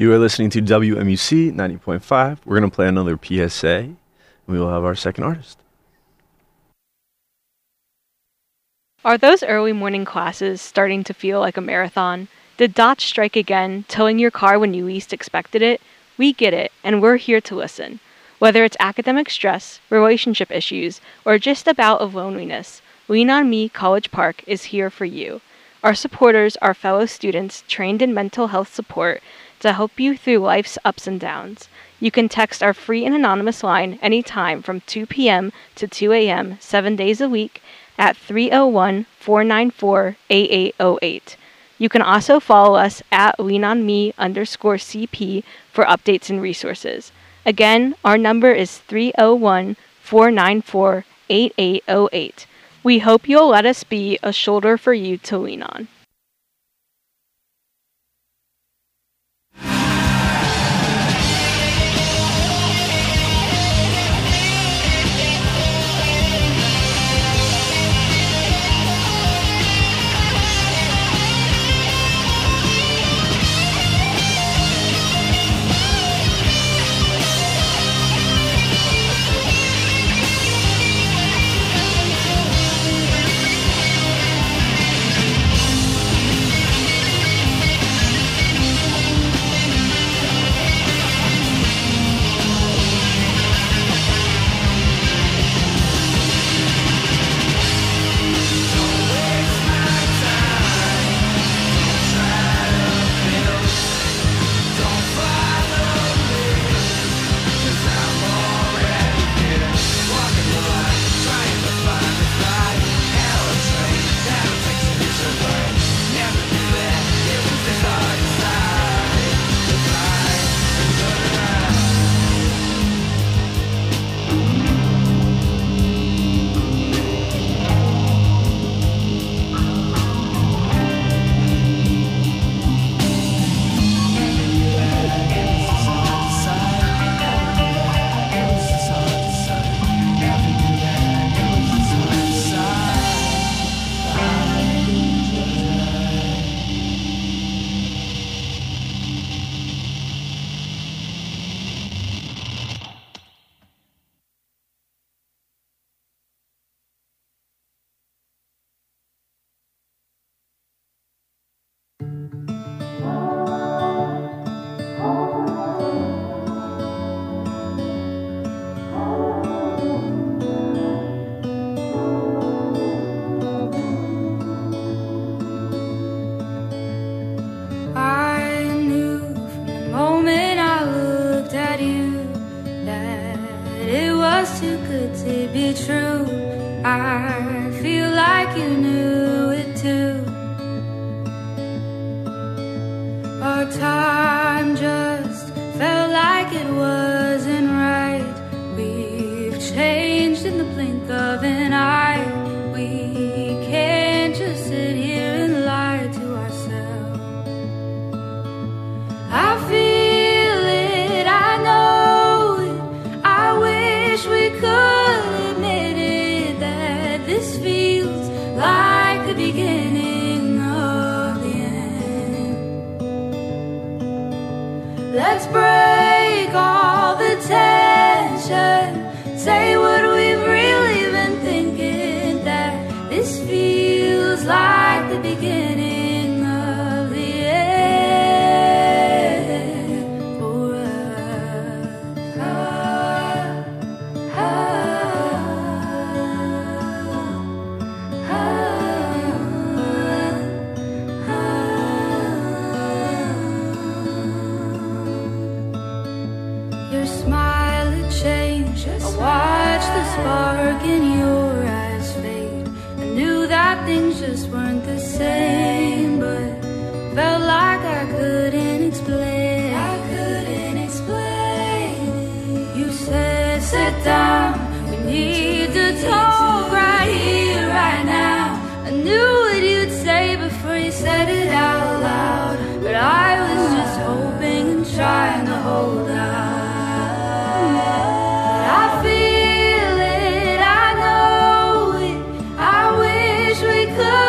You are listening to WMUC 90.5. We're going to play another PSA, and we will have our second artist. Are those early morning classes starting to feel like a marathon? Did dots strike again, towing your car when you least expected it? We get it, and we're here to listen. Whether it's academic stress, relationship issues, or just a bout of loneliness, Lean On Me College Park is here for you. Our supporters are fellow students trained in mental health support to help you through life's ups and downs. You can text our free and anonymous line anytime from 2 p.m. to 2 a.m. 7 days a week at 301-494-8808. You can also follow us at leanonme_CP for updates and resources. Again, our number is 301-494-8808. We hope you'll let us be a shoulder for you to lean on.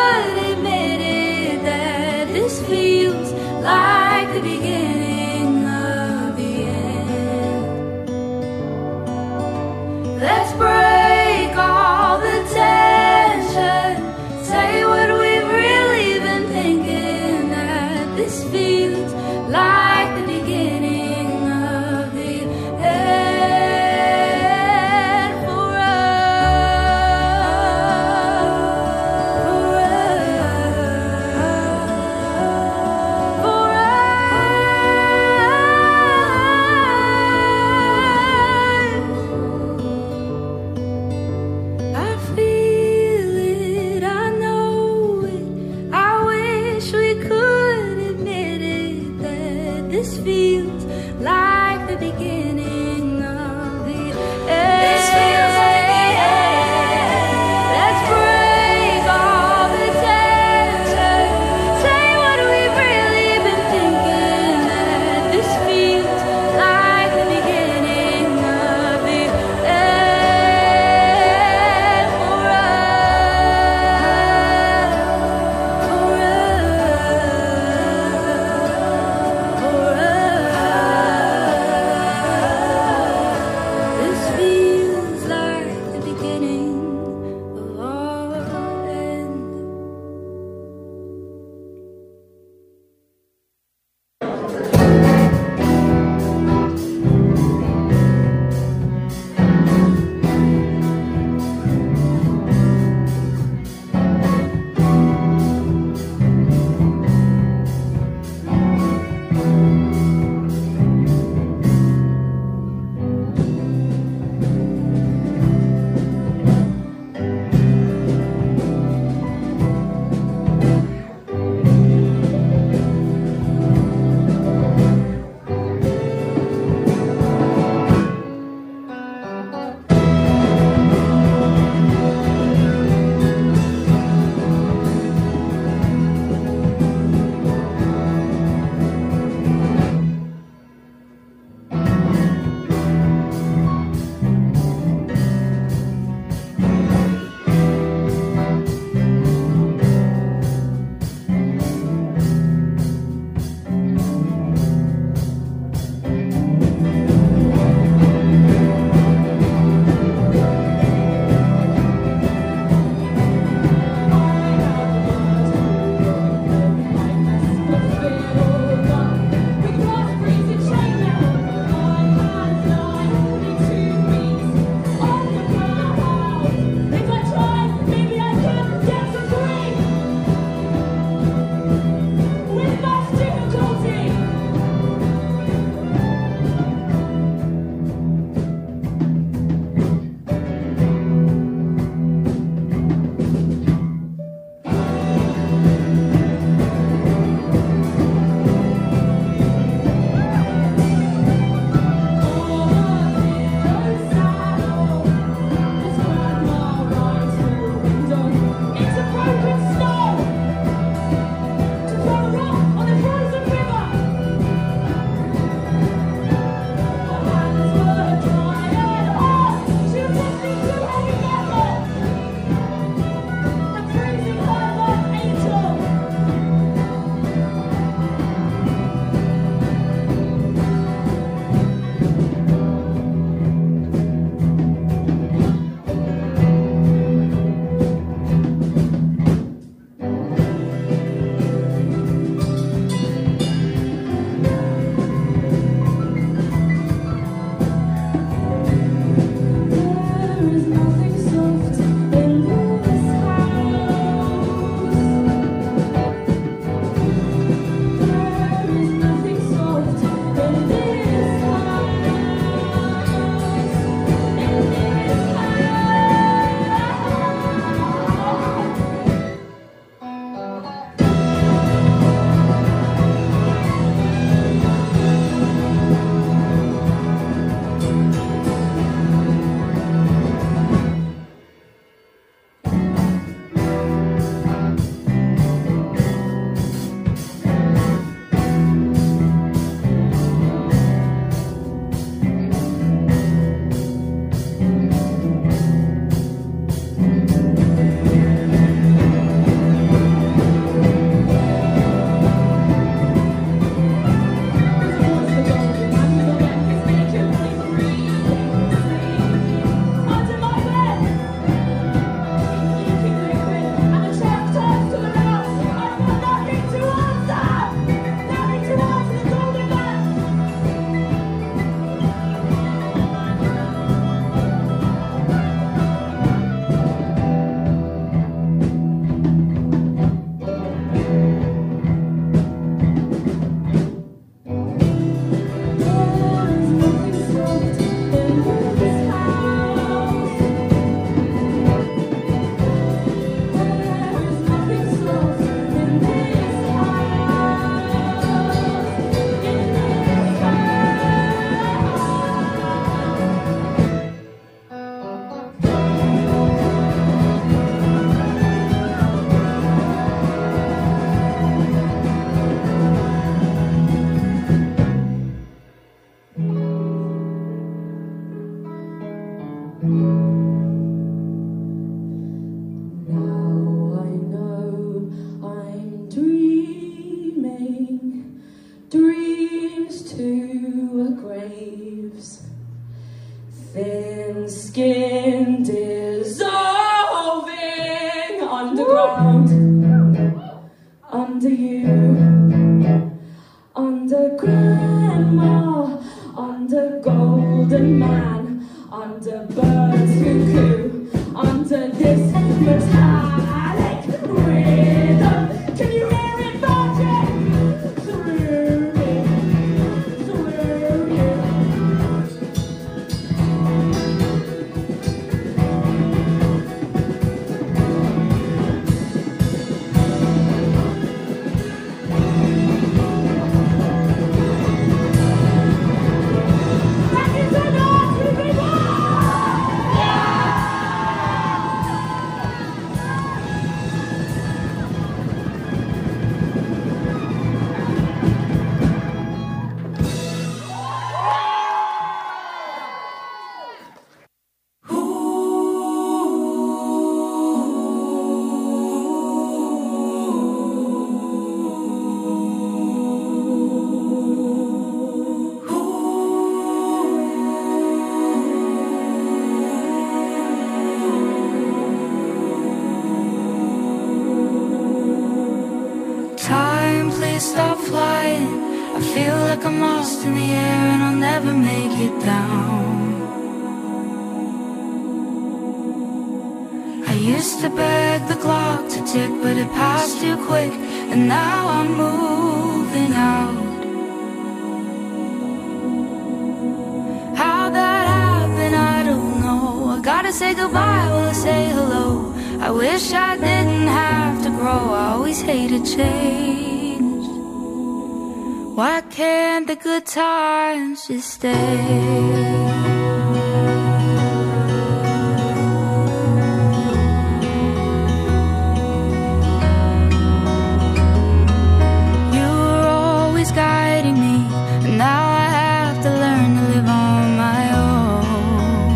Feels like the beginning stop flying. I feel like I'm lost in the air and I'll never make it down. I used to beg the clock to tick, but it passed too quick, and now I'm moving out. How that happened, I don't know. I gotta say goodbye while I say hello. I wish I didn't have to grow. I always hated change. Why can't the good times just stay? Guiding me, and now I have to learn to live on my own.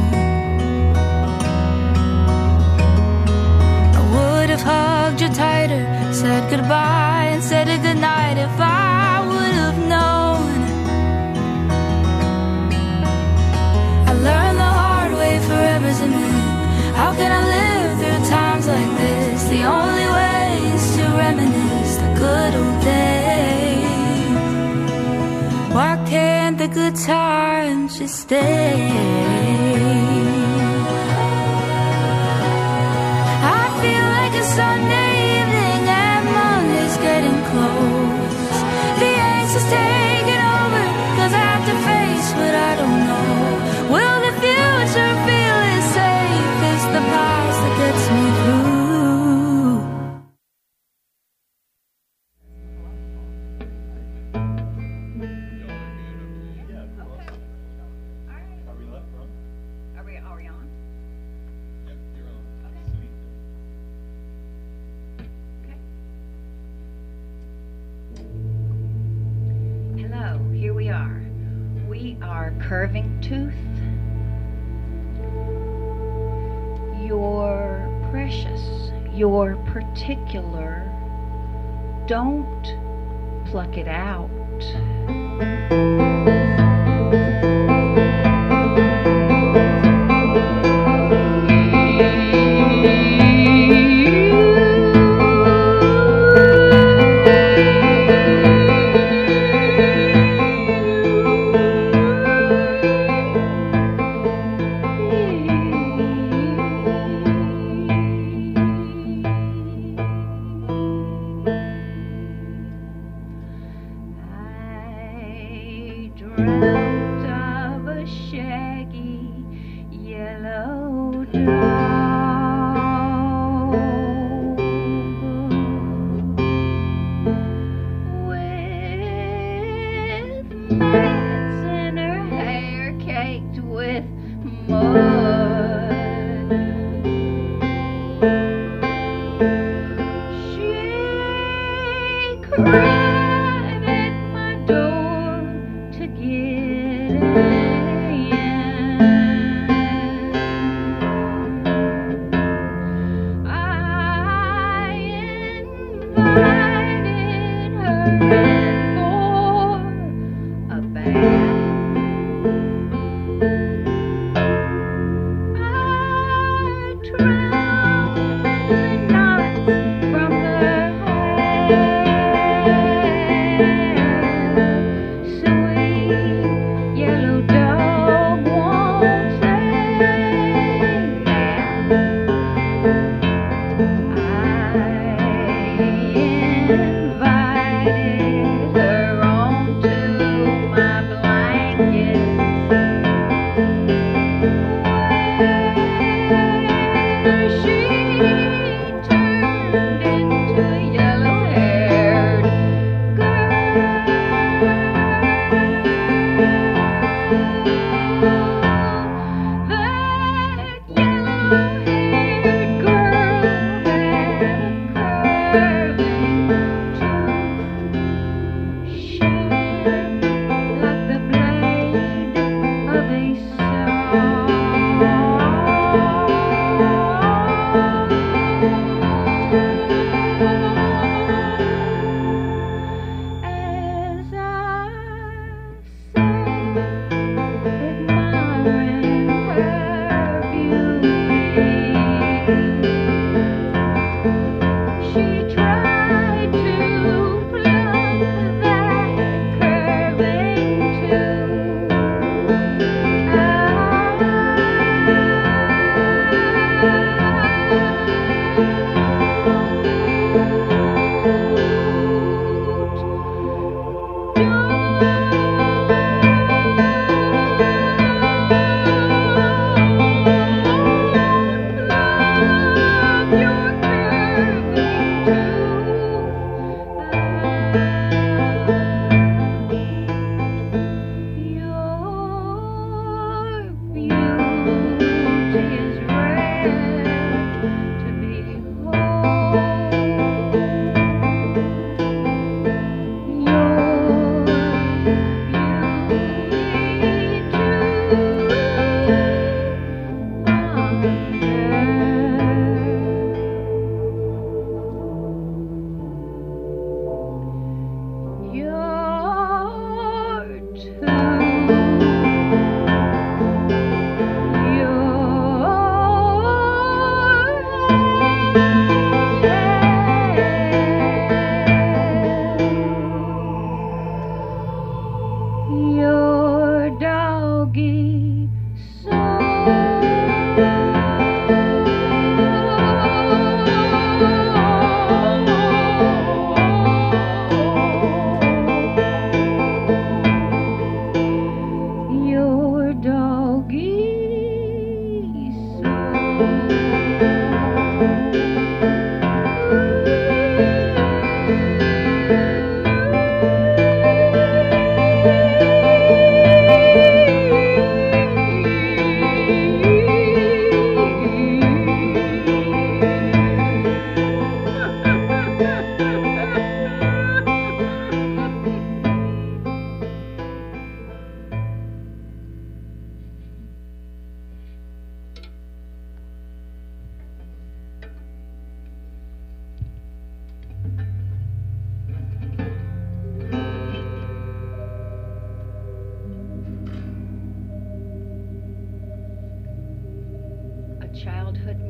I would have hugged you tighter, said goodbye and said a goodnight if I would have known. I learned the hard way, forever's a myth. How can I live through times like this? The only way is to reminisce the good old days. Why can't the good times just stay? I feel like a Sunday evening and Monday's getting close. The angst is taking over, 'cause I have to face what I don't know. Will the future feel as safe as the past that gets me through? Curving tooth. You're precious. You're particular. Don't pluck it out.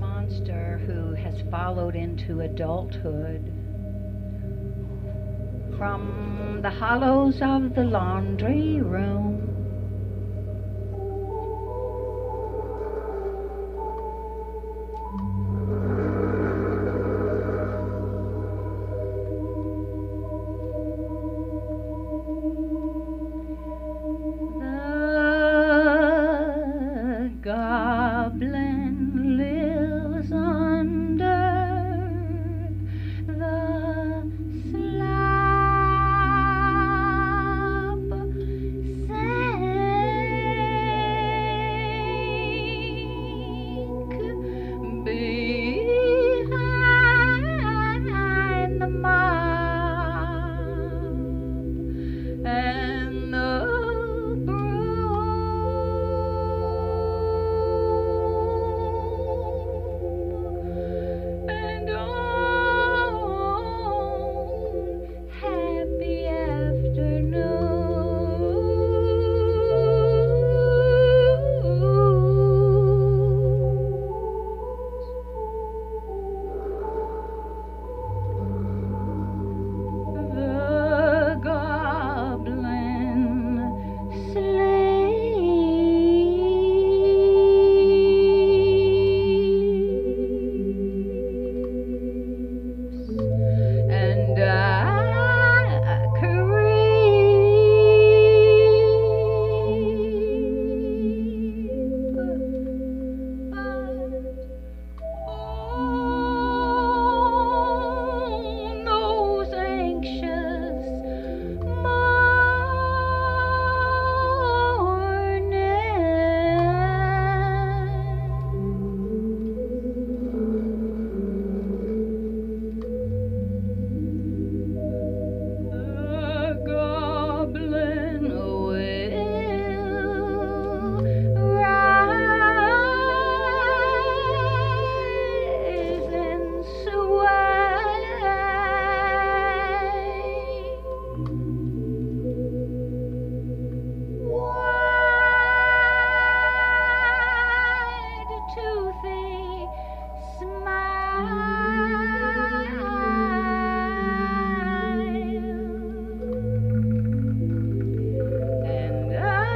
monster who has followed into adulthood. From the hollows of the laundry room, the goblin lives under the slab sink behind the mob and the broom, and on happy afternoons, the goblin sleeps, and I creep, on those anxious mornings, the goblin will rise and wide-toothy smile, and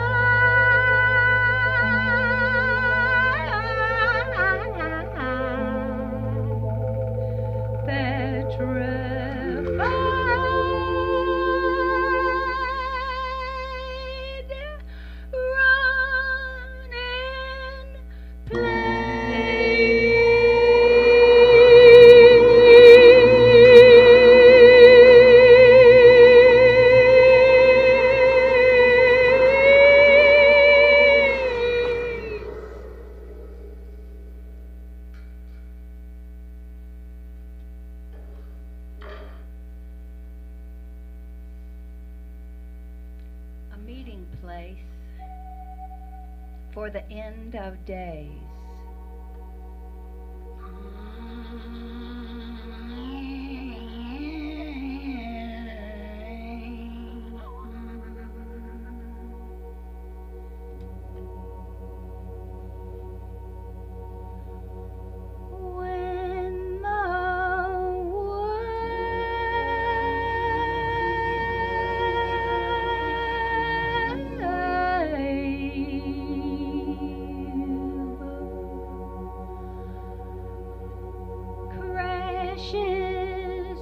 petrified, run and a meeting place for the end of days. When the wave crashes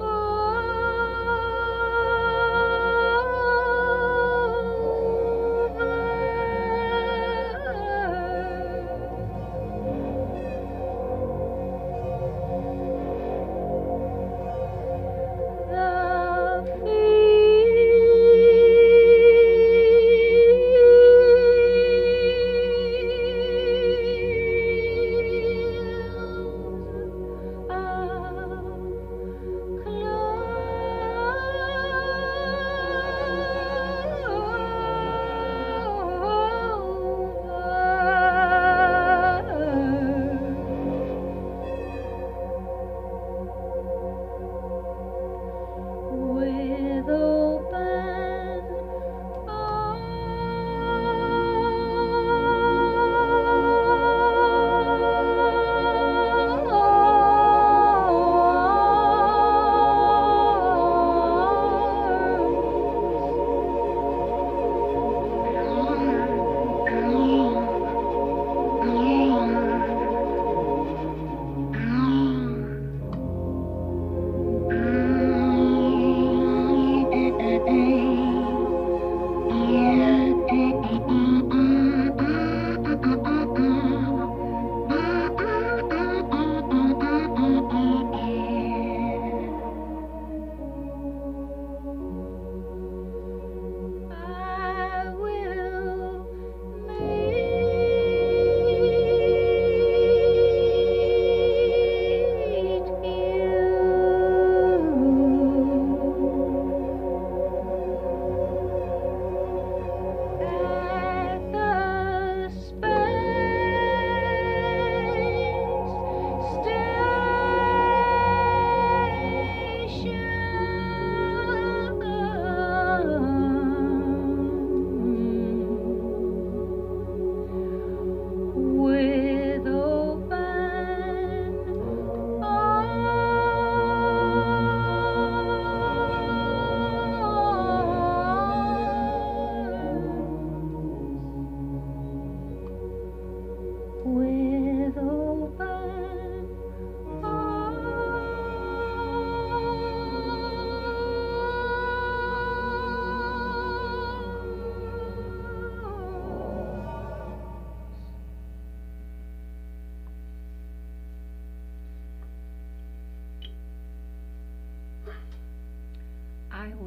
over the fields of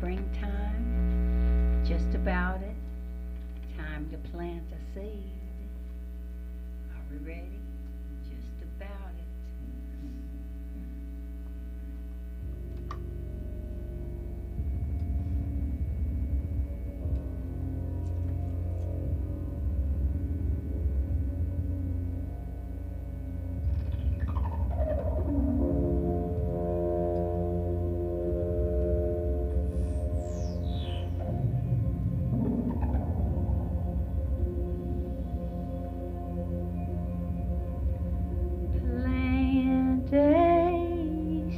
springtime, just about it. Time to plant a seed. Are we ready? Just about it. Plant a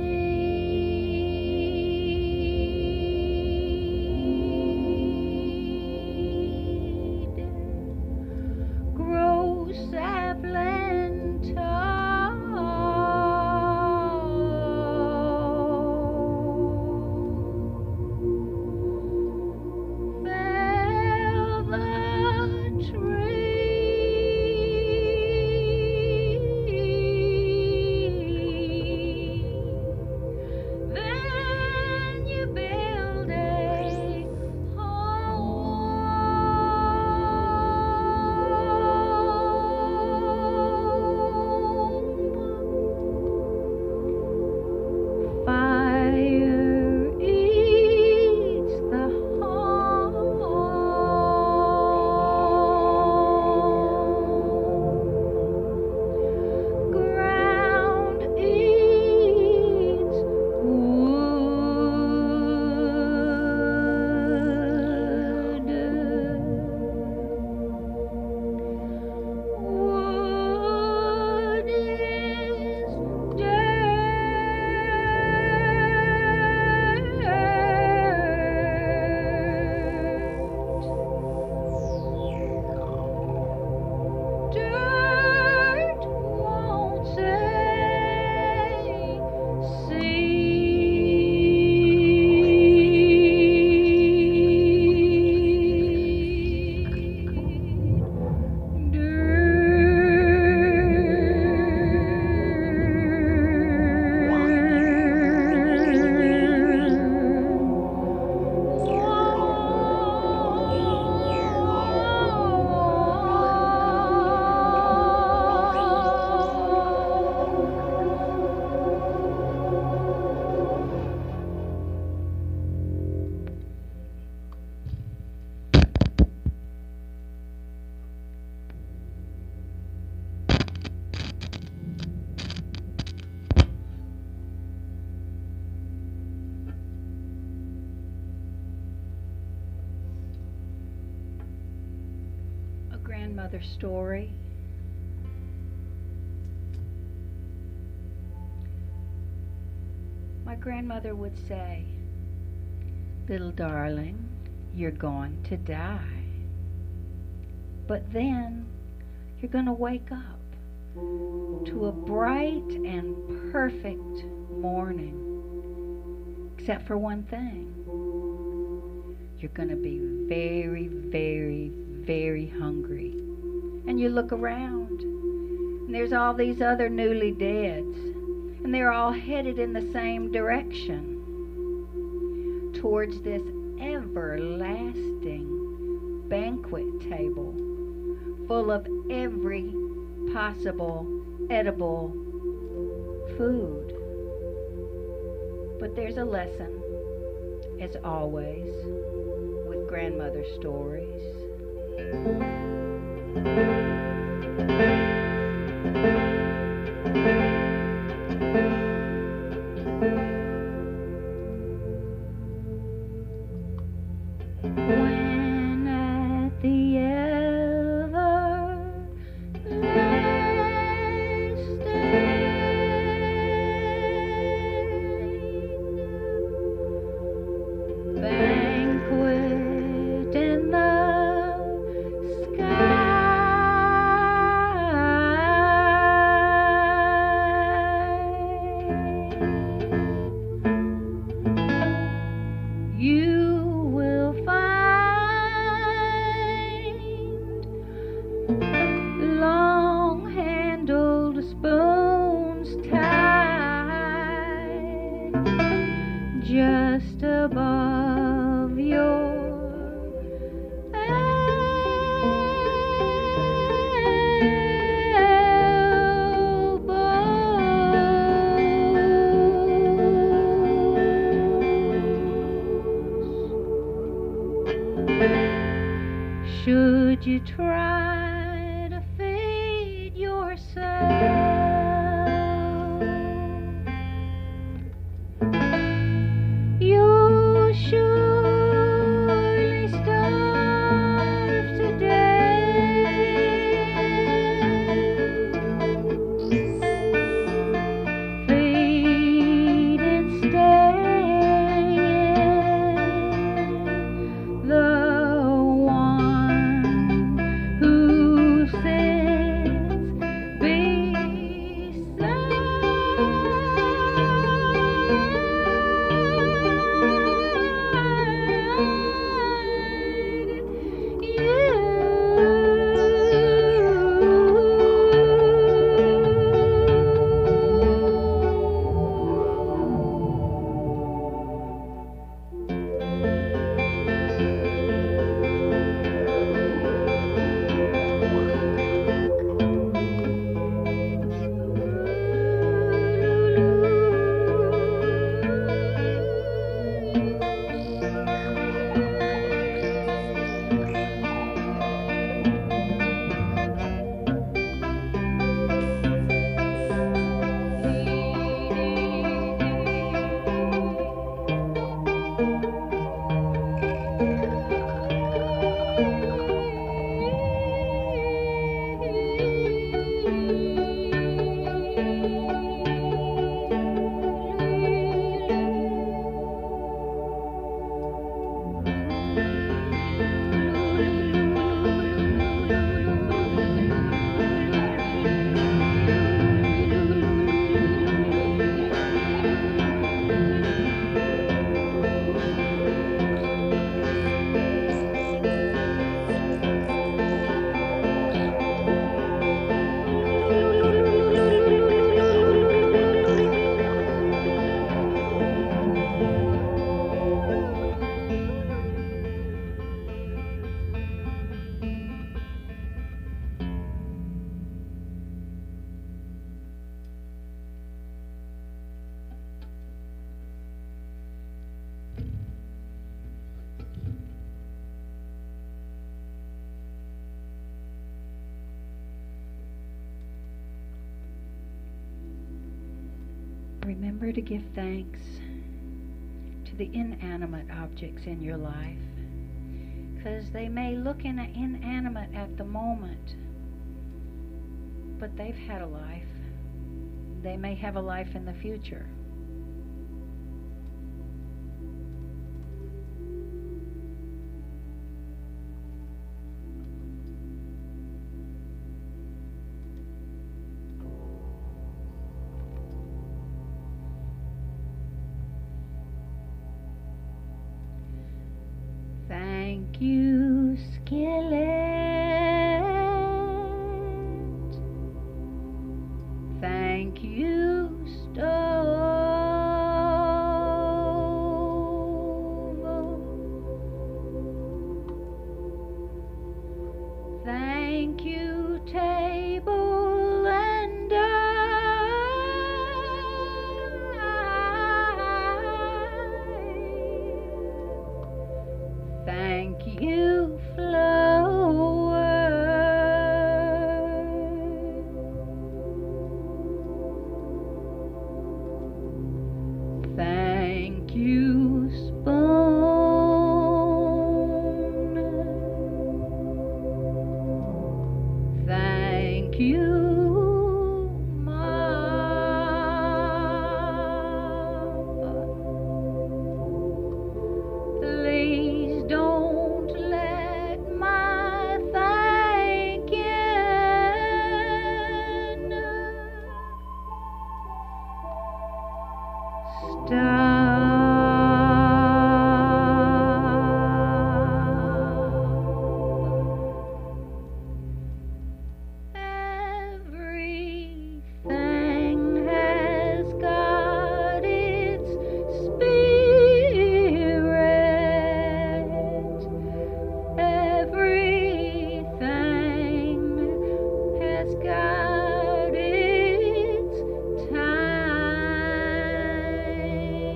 seed, grow sapling tall, fell the tree. Then you build a home. Fire eats the home. Ground eats wood. Wood is dirt. Dirt won't say seed. A grandmother story. My grandmother would say, "Little darling, you're going to die. But then you're going to wake up to a bright and perfect morning. Except for one thing. You're going to be very, very, very hungry." And you look around, and there's all these other newly deads, and they're all headed in the same direction, towards this everlasting banquet table full of every possible edible food. But there's a lesson, as always, with grandmother stories. When at the everlasting banquet in the sky, try to feed yourself. You surely starve to death. Feed instead the one who sits Remember to give thanks to the inanimate objects in your life, because they may look inanimate at the moment, but they've had a life. They may have a life in the future. Thank you, skillet. Thank you, stove. Thank you, table and thank you, flower. Thank you, spoon. Thank you, please don't let my thanking stop. Everything has got its spirit. Everything has got its time.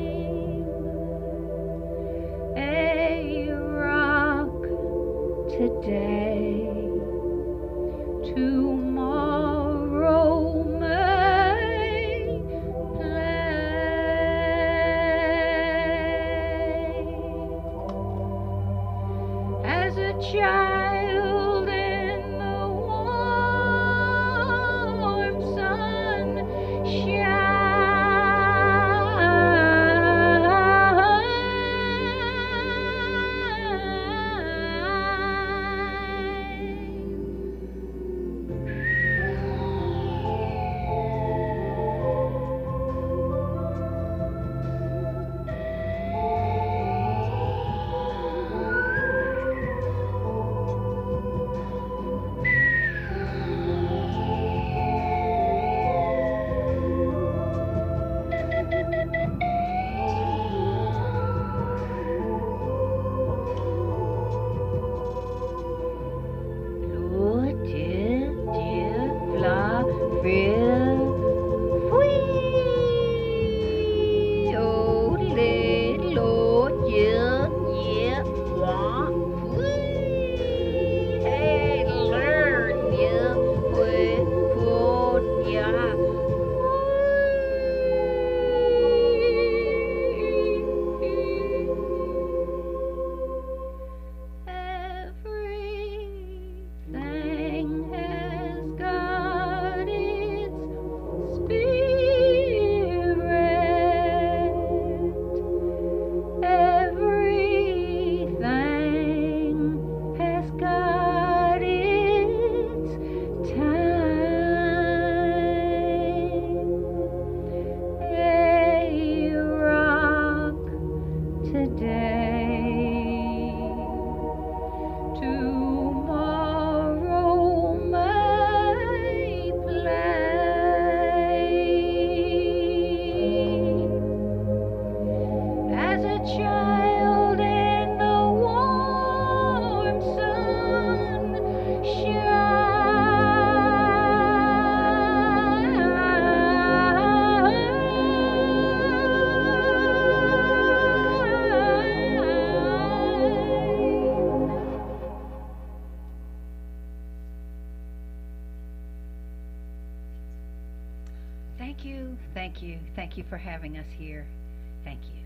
Thank you. Thank you for having us here. Thank you.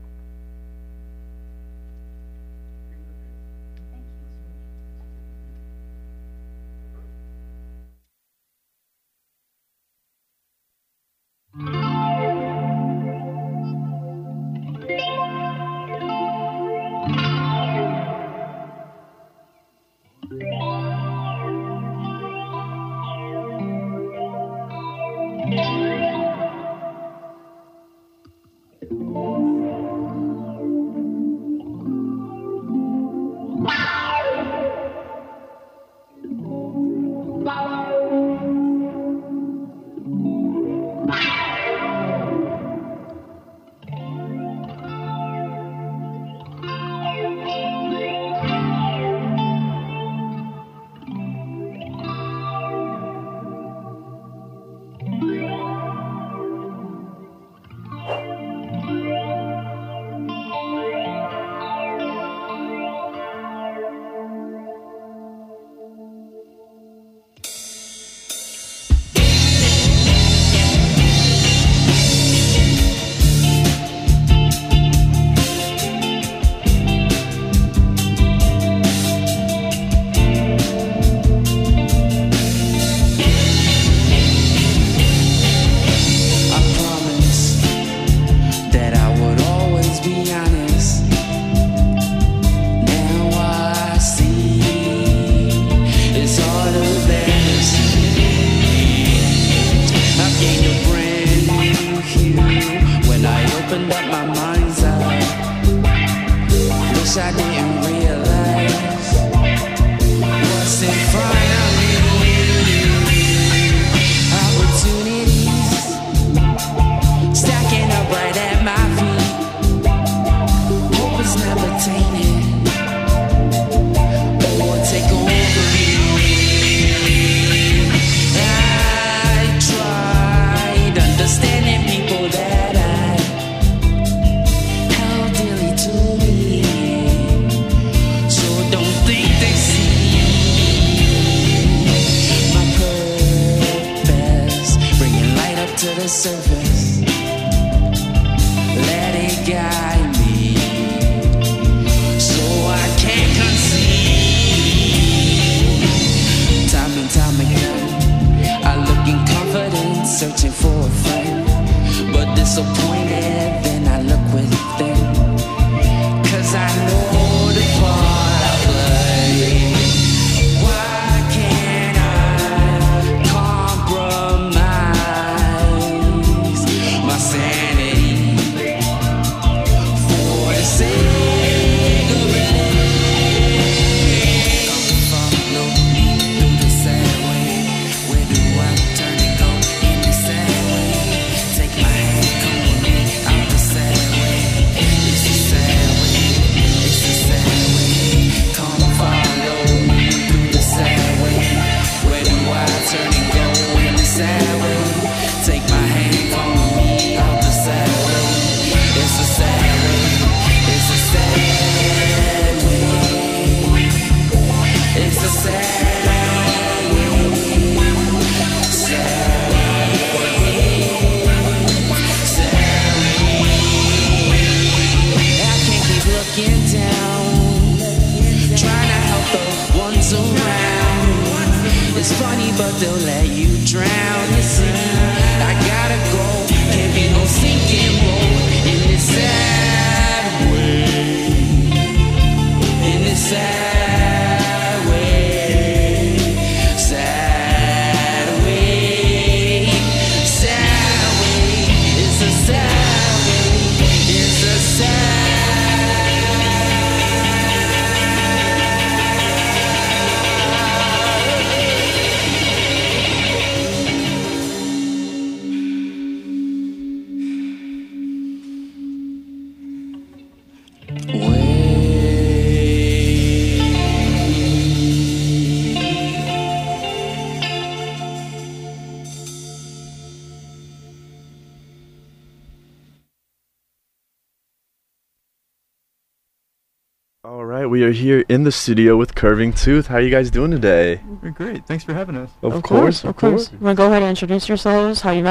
All right, we are here in the studio with Curving Tooth. How are you guys doing today? We're great. Thanks for having us. Of course. You want to go ahead and introduce yourselves, how you met?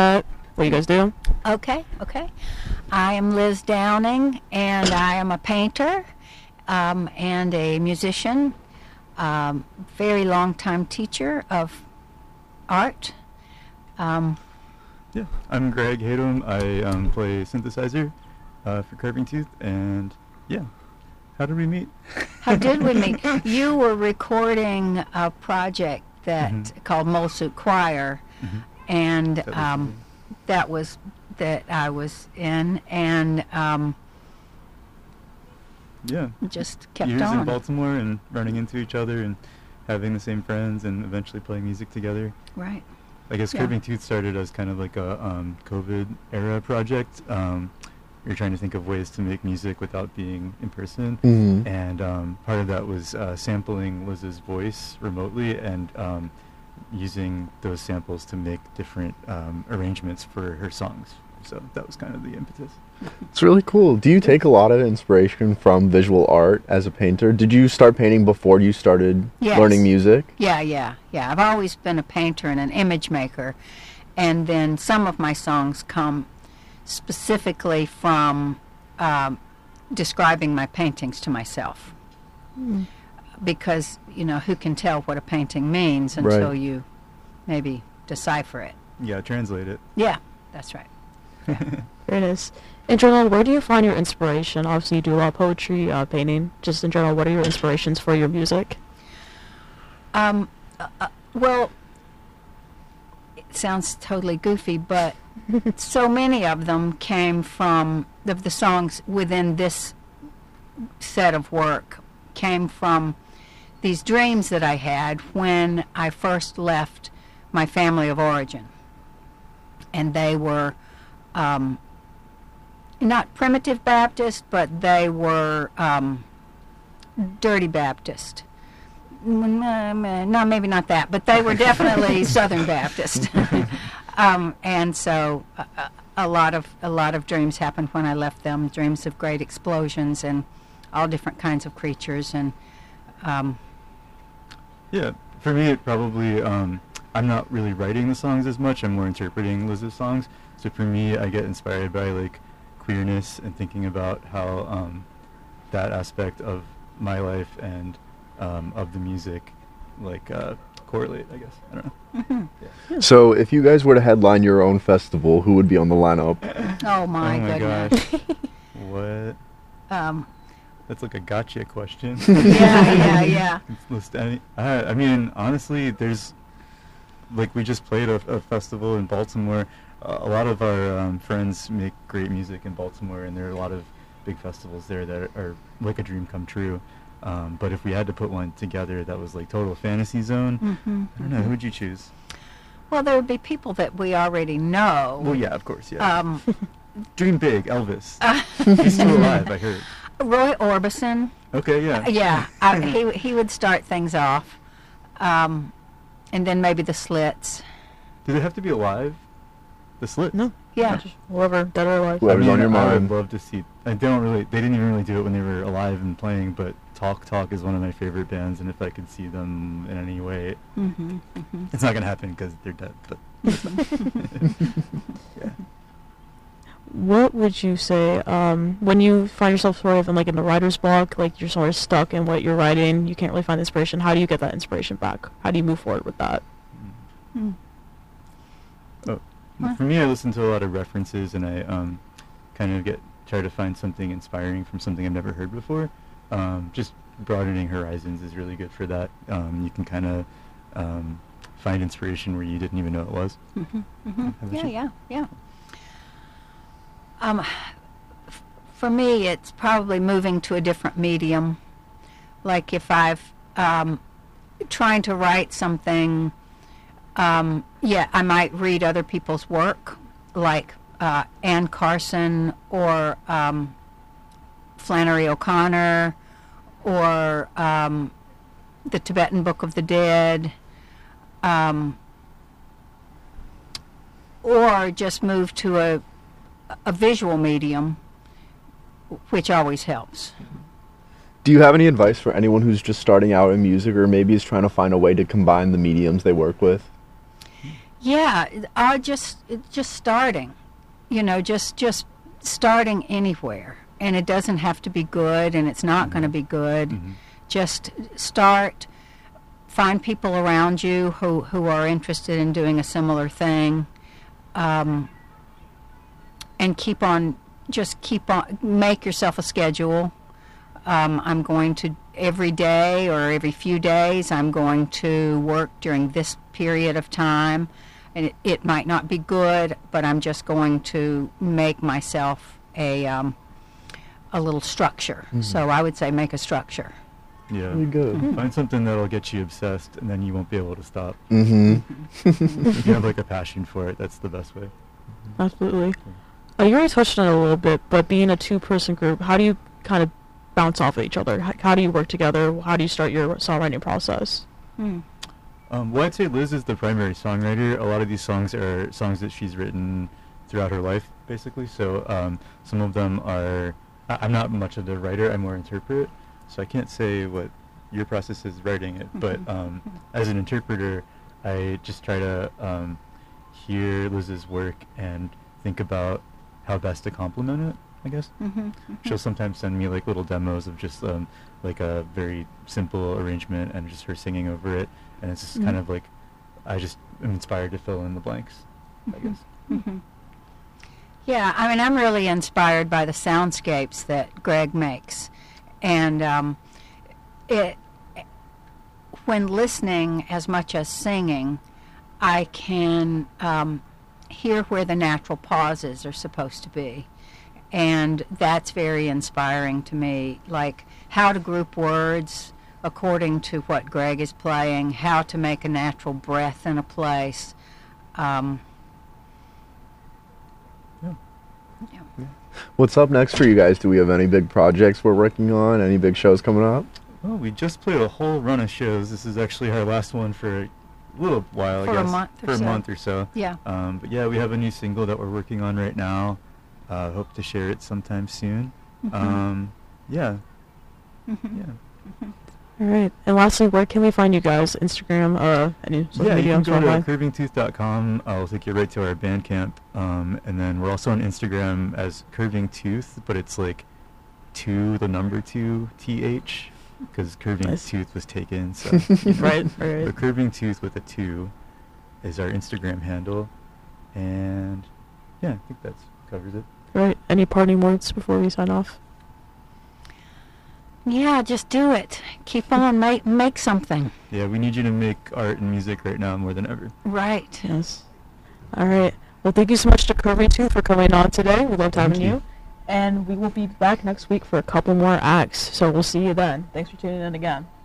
what you guys do? Okay. I am Liz Downing, and I am a painter and a musician, very long-time teacher of art. Yeah, I'm Greg Haydom. I play synthesizer for Carving Tooth, and yeah, how did we meet? How did we meet? You were recording a project that called Mulsuit Choir, and that was that I was in, and yeah, just kept years on. in Baltimore and running into each other and having the same friends and eventually playing music together. Right. I guess Yeah. Carving Tooth started as kind of like a COVID era project. You're trying to think of ways to make music without being in person, and part of that was sampling Liz's voice remotely and using those samples to make different arrangements for her songs. So that was kind of the impetus. It's really cool. Do you take a lot of inspiration from visual art as a painter? Did you start painting before you started Yes. learning music? Yeah. I've always been a painter and an image maker, and then some of my songs come specifically from describing my paintings to myself. Because, who can tell what a painting means until Right. you maybe decipher it. Yeah, translate it. Yeah, that's right. Very nice. In general, where do you find your inspiration? Obviously, you do a lot of poetry, painting. Just in general, what are your inspirations for your music? Well, it sounds totally goofy, but so many of them came from the songs within this set of work came from these dreams that I had when I first left my family of origin. And they were not primitive Baptist, but they were dirty Baptist. No, maybe not that, but they were definitely Southern Baptist. And so a lot of dreams happened when I left them. Dreams of great explosions and all different kinds of creatures. And Yeah, for me, it probably, I'm not really writing the songs as much. I'm more interpreting Liz's songs. So for me, I get inspired by, like, queerness and thinking about how that aspect of my life and of the music, like, correlate, I guess. I don't know. So if you guys were to headline your own festival, who would be on the lineup? oh my goodness. gosh. What? Um, That's like a gotcha question. yeah. List any, I mean, honestly, there's, like, we just played a festival in Baltimore. A lot of our friends make great music in Baltimore, and there are a lot of big festivals there that are like a dream come true. But if we had to put one together that was like total fantasy zone, I don't know, who would you choose? Well, there would be people that we already know. Well, yeah, of course, yeah. Dream big, Elvis. Uh, He's still alive, I heard. Roy Orbison. Okay, yeah. Yeah, he would start things off. And then maybe the Slits. Did it have to be alive? The Slits? No. Yeah. Just whoever, dead or alive. Whoever's on your I mind. would love to see. They didn't even really do it when they were alive and playing, but Talk is one of my favorite bands, and if I could see them in any way, it's not going to happen because they're dead, but yeah. What would you say when you find yourself sort of in the writer's block, like you're sort of stuck in what you're writing, you can't really find inspiration? How do you get that inspiration back? How do you move forward with that? For me, I listen to a lot of references, and I kind of try to find something inspiring from something I've never heard before. Just broadening horizons is really good for that. You can kind of find inspiration where you didn't even know it was. How about you? Yeah. For me, it's probably moving to a different medium. Like if I've trying to write something, I might read other people's work, like Anne Carson or Flannery O'Connor or the Tibetan Book of the Dead, or just move to a visual medium, which always helps. Do you have any advice for anyone who's just starting out in music or maybe is trying to find a way to combine the mediums they work with? Yeah, I just starting, just starting anywhere, and it doesn't have to be good, and it's not going to be good. Mm-hmm. Just start. Find people around you who are interested in doing a similar thing, and keep on. Make yourself a schedule. I'm going to every day or every few days. I'm going to work during this period of time. And it might not be good, but I'm just going to make myself a little structure. Mhm. So I would say make a structure. Yeah. Really good. Find something that'll get you obsessed, and then you won't be able to stop. Mm-hmm. If you have like a passion for it, that's the best way. Absolutely. You already touched on it a little bit, but being a two-person group, how do you kind of bounce off of each other? How do you work together? How do you start your songwriting process? Well, I'd say Liz is the primary songwriter. A lot of these songs are songs that she's written throughout her life, basically. So some of them are... I'm not much of the writer. I'm more interpret. So I can't say what your process is writing it. But as an interpreter, I just try to hear Liz's work and think about how best to complement it, I guess. She'll sometimes send me like little demos of just like a very simple arrangement and just her singing over it. And it's just kind of like, I just am inspired to fill in the blanks, I guess. Yeah, I mean, I'm really inspired by the soundscapes that Greg makes. And when listening as much as singing, I can hear where the natural pauses are supposed to be. And that's very inspiring to me, like how to group words according to what Greg is playing, how to make a natural breath in a place. What's up next for you guys? Do we have any big projects we're working on? Any big shows coming up? Well, we just played a whole run of shows. This is actually our last one for a little while, For I a guess. month or For a so. month or so. Yeah. But yeah, we have a new single that we're working on right now. Hope to share it sometime soon. Yeah. Yeah. All right. And lastly, where can we find you guys? Instagram, any social Yeah, you media? can go to online? curvingtooth.com. I'll take you right to our Bandcamp. And then we're also on Instagram as Curving Tooth, but it's like 2, the number 2, TH, because Curving Nice. Tooth was taken. So, you know. Right, right. But Curving Tooth with a 2 is our Instagram handle. And yeah, I think that covers it. All right. Any parting words before we sign off? Yeah, just do it. Keep on, make something. Yeah, we need you to make art and music right now more than ever. Right. Yes. All right. Well, thank you so much to Curving Tooth for coming on today. We loved having Thank you. you. And we will be back next week for a couple more acts. So we'll see you then. Thanks for tuning in again.